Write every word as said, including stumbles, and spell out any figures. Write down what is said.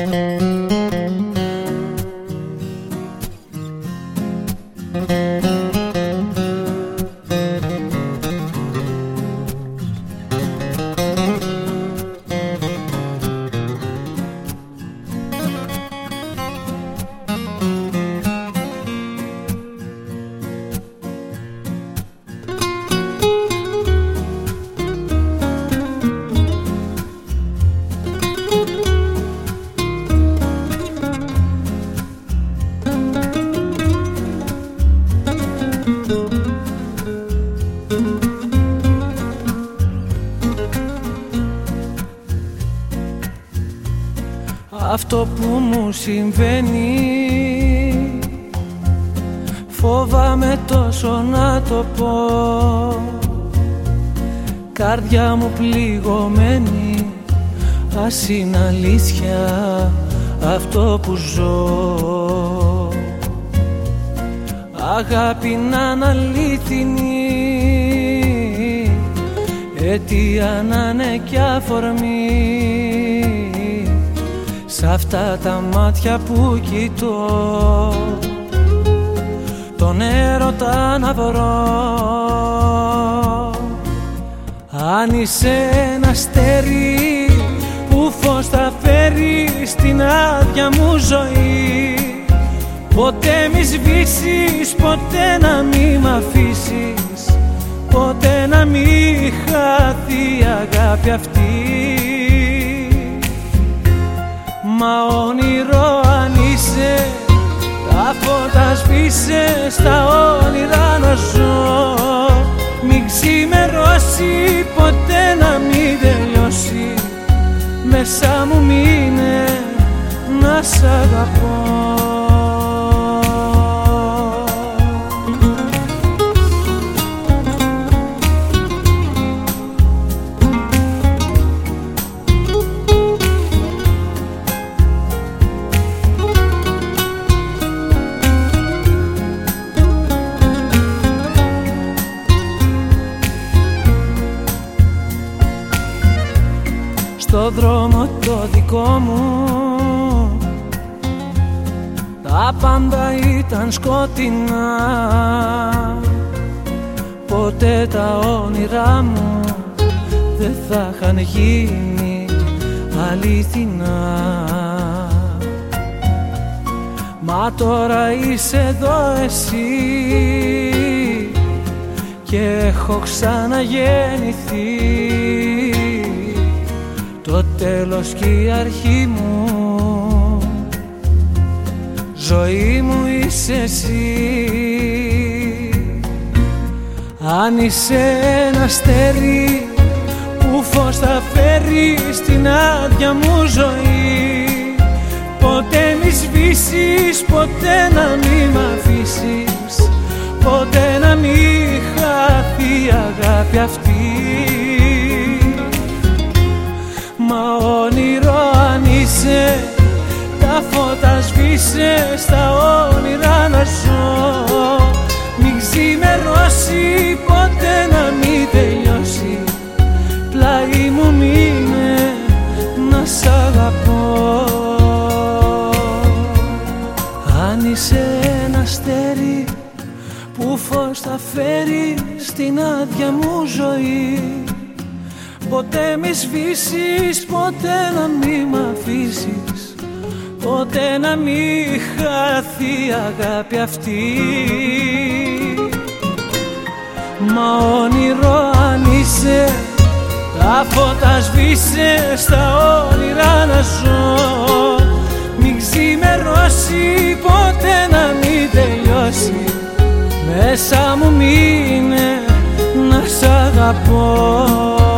Αυτό που μου συμβαίνει φοβάμαι τόσο να το πω. Καρδιά μου πληγωμένη, ας είναι αλήθεια αυτό που ζω. Αγάπη να είναι αλήθινη, αιτία να είναι κι αφορμή. Σ' αυτά τα μάτια που κοιτώ, τον έρωτα να βρω. Αν είσαι ένα αστέρι που φως θα φέρει στην άδεια μου ζωή, ποτέ μη σβήσεις, ποτέ να μη μ' αφήσεις, ποτέ να μη χαθεί η αγάπη αυτή. Μα όνειρο αν είσαι, τα φώτα σβήσε, στα όνειρα να ζω. Μην ξημερώσει, ποτέ να μην τελειώσει, μέσα μου μείνε να σ' αγαπώ. Στο δρόμο το δικό μου τα πάντα ήταν σκοτεινά. Ποτέ τα όνειρά μου δεν θα είχαν γίνει αληθινά. Μα τώρα είσαι εδώ εσύ και έχω ξαναγεννηθεί. Το τέλος και η αρχή μου, ζωή μου είσαι εσύ. Αν είσαι ένα αστέρι που φως θα φέρει στην άδεια μου ζωή, ποτέ μη σβήσεις, ποτέ να μη μ' αφήσεις, ποτέ να μη χαθεί η αγάπη αυτή. Μα όνειρο αν είσαι, τα φώτα σβήσε, στα όνειρα να ζω. Μην ξημερώσει, ποτέ να μην τελειώσει, πλάι μου μείνε να σ' αγαπώ. Αν είσαι ένα αστέρι που φως θα φέρει στην άδεια μου ζωή, ποτέ μη σβήσεις, ποτέ να μη μ' αφήσεις, ποτέ να μη χαθεί η αγάπη αυτή. Μα όνειρο αν είσαι, τα φώτα σβήσε, στα όνειρα να ζω. Μην ξημερώσει, ποτέ να μην τελειώσει, μέσα μου μείνε να σ' αγαπώ.